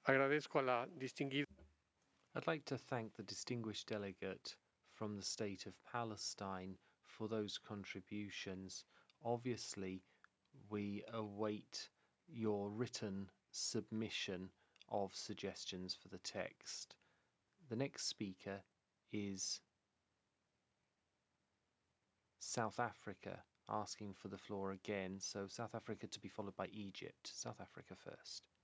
Agradezco a la distinguida. I'd like to thank the distinguished delegate from the State of Palestine for those contributions. Obviously, we await your written submission of suggestions for the text. The next speaker is South Africa, asking for the floor again. So South Africa to be followed by Egypt. South Africa first.